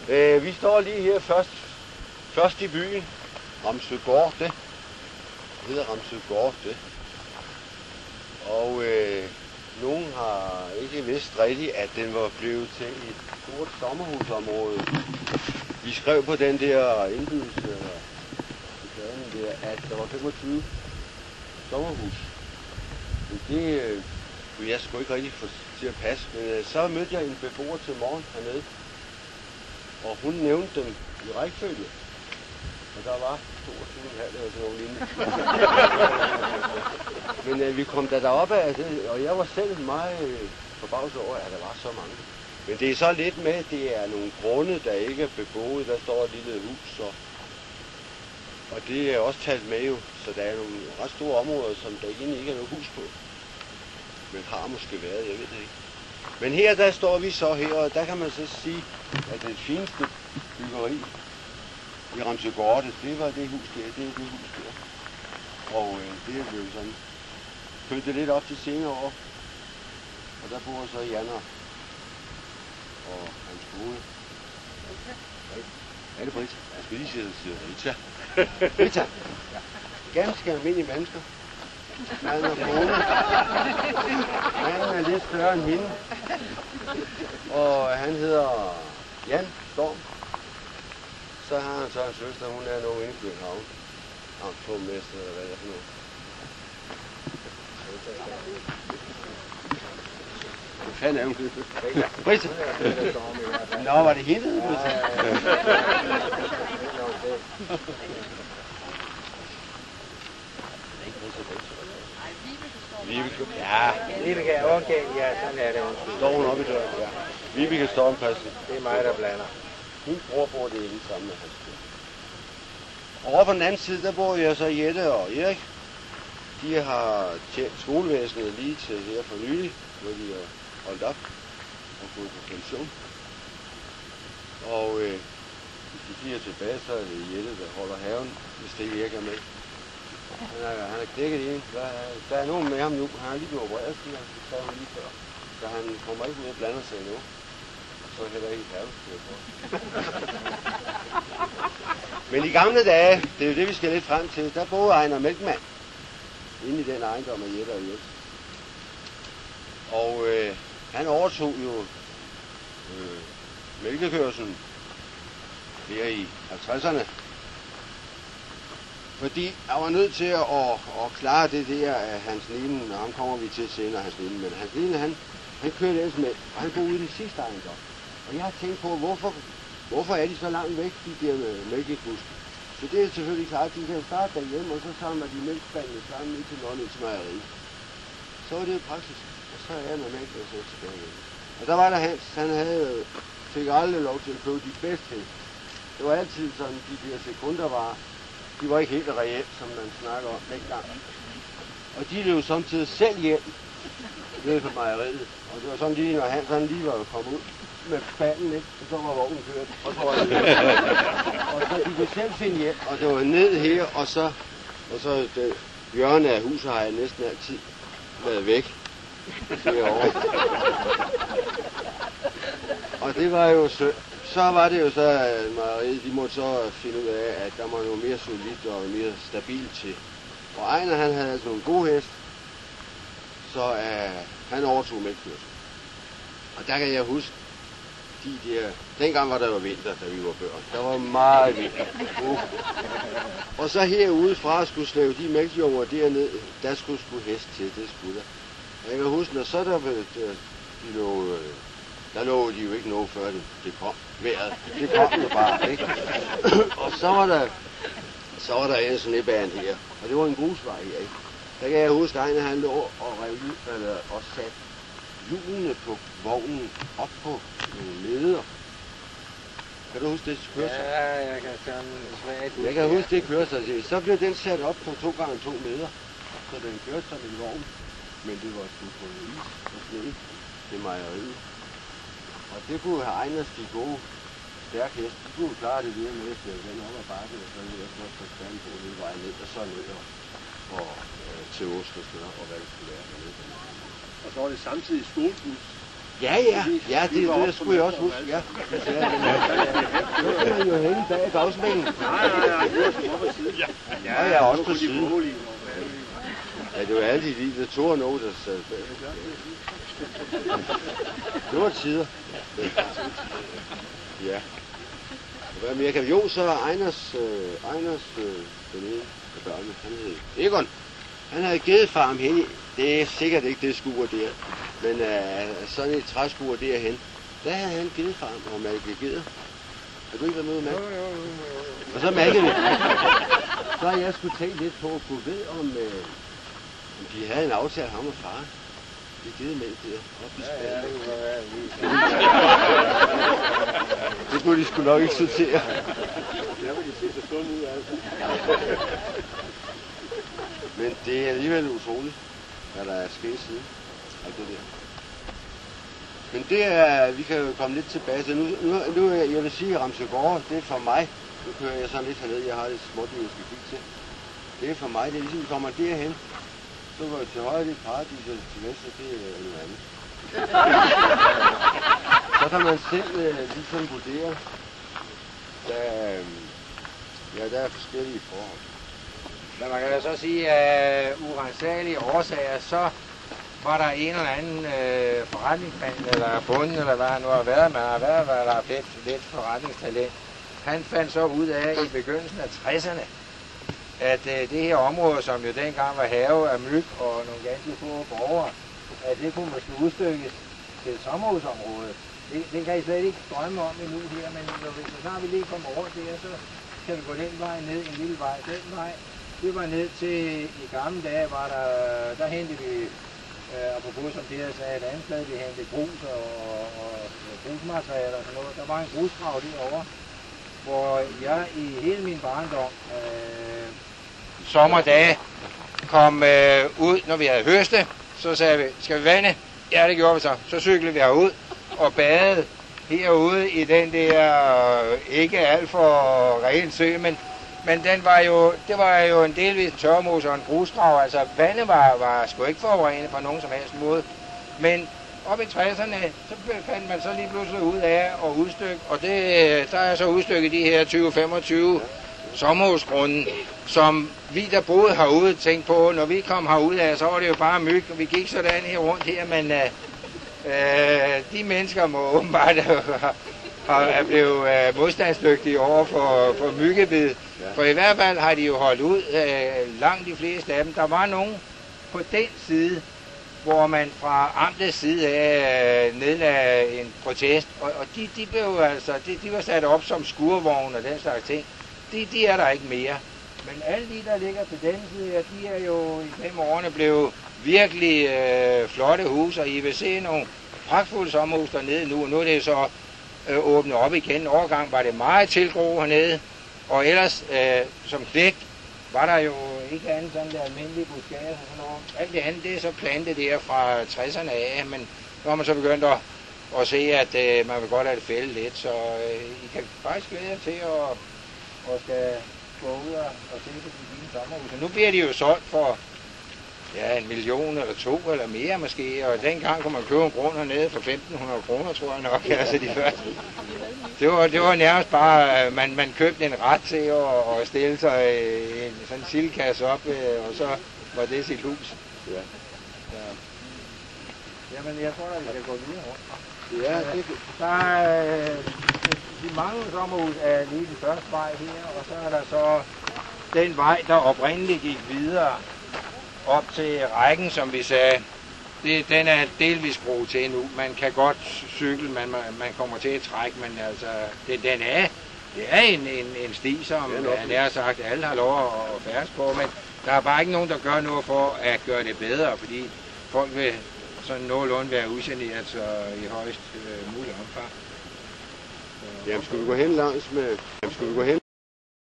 Vi står lige her først i byen. Ramsøgård, det hedder Ramsøgård, det. Og nogen har ikke vidst rigtigt, at den var blevet til et stort sommerhusområde. Vi skrev på den der indbydelse, at der var 25 sommerhus. Men det kunne jeg sgu ikke rigtig få til at passe. Men så mødte jeg en beboer til morgen hernede, og hun nævnte dem i rækkefølge. Og der var 22,5 eller sådan nogle lignende. Men vi kom da deroppe af det, og jeg var selv meget forbavset over, at der var så mange. Men det er så lidt med, at det er nogle grunde, der ikke er beboet. Der står et lille hus, og det er også talt med jo. Så der er nogle ret store områder, som der egentlig ikke er noget hus på. Men har måske været, jeg ved det ikke. Men her, der står vi så her, og der kan man så sige, at det fineste byggeri i Ramsøgård, det var det hus der, det er det hus der. Og det er blevet sådan pyntet lidt op til senere år. Og der bor så Jan og hans kone. Er det Brita? Jeg skal lige sige Rita. Rita. Ja. Ganske almindelige mennesker. Han er kone. Han er lidt større end hende. Og han hedder Jan Storm. Så har han så en søster, hun er nu inde i København. Amtsborgmester eller hvad det er for noget. Hvad fanden er hun? Brita? Nå, var det hende? Vibeke. Ja. Vibeke, okay, ja, sådan er det. Står hun oppe i døren? Ja. Vibeke Storm, Christian. Det er mig, der blander. Min bror bor det inde sammen med hans bror. Og over på den anden side, der bor jeg så Jette og Erik. De har tjent skolevæsenet lige til her for nylig, hvor de har holdt op og gået på pension. Og hvis de bliver tilbage, så er det Jette, der holder haven, hvis det ikke Erik er med. Han er knækket ind. Der er nogen med ham nu. Han er lige blevet opereret, så sagde hun lige før. Så han kommer ikke med at blande sig endnu. Så heller ikke havestyr på. Men i gamle dage, det er jo det, vi skal lidt frem til, der boede Ejner Mælkmand inde i den ejendom af Jette og Jette. Og han overtog jo mælkekørselen her i 50'erne. Fordi jeg var nødt til at klare det der af Hans Nielen, og ham kommer vi til senere, Hans Nielen. Men Hans Nielen, han kørte ellers med, og han boede ude i det sidste ejendom. Og jeg har tænkt på, hvorfor er de så langt væk, de der mælkekusker? Så det er selvfølgelig klart, at de kan starte derhjemme, og så samler de mælkespandene sammen ind til Nordens Mejeri. Så var det jo praktisk, og så er jeg med mælk, og så tilbage igen. Og der var der Hans, han fik aldrig lov til at købe de bedste. Det var altid sådan, de der sekundervarer, de var ikke helt reelt, som man snakker om dengang. Og de løb samtidig selv hjem nede på mejeriet. Og det var sådan lige, når Hans lige var kommet ud med spanden, ikke? Og så var vognen kørt. Og så de kunne selv finde hjem, og det var ned her, og så det hjørne af huset har jeg næsten altid været væk derovre. Og det var jo så var det jo så, at mejeriet, de måtte så finde ud af, at der var noget mere solidt og mere stabilt til. Og Ejner, han havde altså nogle gode heste, så han overtog mælkekørslen. Og der kan jeg huske, dengang var der jo vinter, da vi var børn. Der var meget vinter. Og så herudefra skulle slæve de mælkejunger derned, der skulle hest til, det skulle der. Og jeg kan huske, når så der lå de jo ikke noget før det kom vejret. Det kom jo bare, ikke? Og så var der en sneband her, og det var en grusvej her, ikke? Der kan jeg huske, at han lå og satte hjulene på vognen op på nogle leder. Kan du huske det kørsel? Ja, jeg kan sådan svagt. Jeg kan huske det kørsel. Så blev den sat op på 2x2 meter, så den kørte som en vogn. Men det var sgu på is og sne til mejeriet. Og det kunne have egnet de gode stærke heste. De kunne klare det videre med at føre den op ad bakken, og så ville jeg få spanden på hele vejen ned, og så ned og til Oslo og hvad det skulle være. Og så var det samtidig skolebus Ja, det skulle jeg også huske, ja. Nu kan man jo hænge bag bagsmængen. Ja, også på siden. Ja, det var altid lige, det tog noget, der sad bag. Det var tider. Ja. Hvad mere kan vi? Jo, så er Ejners den ene af børnene, han hed Egon. Han havde gedefarm hen i, det er sikkert ikke det skur der, men sådan et træskur derhen, der havde han gedefarm og malkede geder. Har du ikke været med med? Og så malkede vi. Så har jeg skulle tænke lidt på at kunne ved, om de havde en aftale, ham og far. Det gedemælk der oppe i spanden. Det kunne de sgu nok ikke sortere. Der vil de se så sundt ud, altså. Men det er alligevel utroligt, hvad der er sket siden. Alt det der. Men det er, vi kan jo komme lidt tilbage til. Nu jeg vil sige, at Ramsøgård, det er for mig. Nu kører jeg sådan lidt herned, jeg har lidt smådyr, jeg skal kigge til. Det er for mig, det er ligesom, vi kommer derhen. Så går jeg til højre, det er paradis, og til venstre, det er noget andet. Så kan man selv ligesom vurdere, der er forskellige forhold. Men man kan jo så sige, at uransagelige årsager, så var der en eller anden forretningsmand, eller bonde, eller hvad han nu har været. Man har været, hvad der har lidt forretningstalent. Han fandt så ud af i begyndelsen af 60'erne, at det her område, som jo dengang var have af myg og nogle ganske få borgere, at det kunne måske udstykkes til et sommerhusområde. Det kan I slet ikke drømme om endnu her, men hvis så snart vi lige kommer over der, så kan vi gå den vej ned, en lille vej. Den vej, det var ned til, i gamle dage var der hentede vi, apropos som det her sagde, et andet sted, vi hentede grus og grusmaterialer og sådan noget. Der var en grusgrav derovre, hvor jeg i hele min barndom, sommerdage, kom ud, når vi havde høste, så sagde vi, skal vi vande? Ja, det gjorde vi så. Så cyklede vi herud og badede herude i den der ikke alt for ren sø, men det var jo en delvis tørmos og en grusgrav, altså vandet var sgu ikke forurenet på nogen som helst måde, men op i 60'erne, så fandt man så lige pludselig ud af at udstykke, og der er så udstykket de her 20-25 sommerhusgrunde, som vi, der boede herude, tænkte på, når vi kom herud af, så var det jo bare myg, og vi gik sådan her rundt her, men de mennesker må åbenbart er blevet modstandsdygtige over for myggebid. For i hvert fald har de jo holdt ud, langt de fleste af dem. Der var nogen på den side, hvor man fra amtets side af nedlagde en protest, og de blev altså, de var sat op som skurvogne og den slags ting. De er der ikke mere. Men alle de, der ligger til den side, de er jo gennem årene blevet virkelig flotte huse, og I vil se nogle pragtfulde sommerhus dernede nu, og nu er det så åbnet op igen. En overgang var det meget tilgro hernede, og ellers som knægt var der jo ikke andet sådan der almindelige buskager og sådan noget. Alt det andet, det er så plantet der fra 60'erne af, men nu har man så begyndt at se, at man vil godt have det fældet lidt, så I kan faktisk glæde jer til at skal gå ud og se på de fine sommerhuse. Nu bliver de jo solgt for 1 million eller 2 eller mere måske, og dengang kunne man købe en grund hernede for 1.500 kroner, tror jeg nok, altså de første. Det var nærmest bare, man købte en ret til at stille sig sådan en sildkasse op, og så var det sit hus. Ja. Jamen, jeg tror da, vi kan gå videre rundt. Ja, de mange sommerhus er lige den første vej her, og så er der så den vej, der oprindeligt gik videre op til rækken, som vi sagde. Den er delvis brugt til nu. Man kan godt cykle, man kommer til at trække, men altså, det er en sti, som nær sagt alle har lov at færdes på, men der er bare ikke nogen, der gør noget for at gøre det bedre, fordi folk vil sådan nogenlunde være ugeneret så i højst mulig omfang. Jamen, skulle vi gå hen langs med...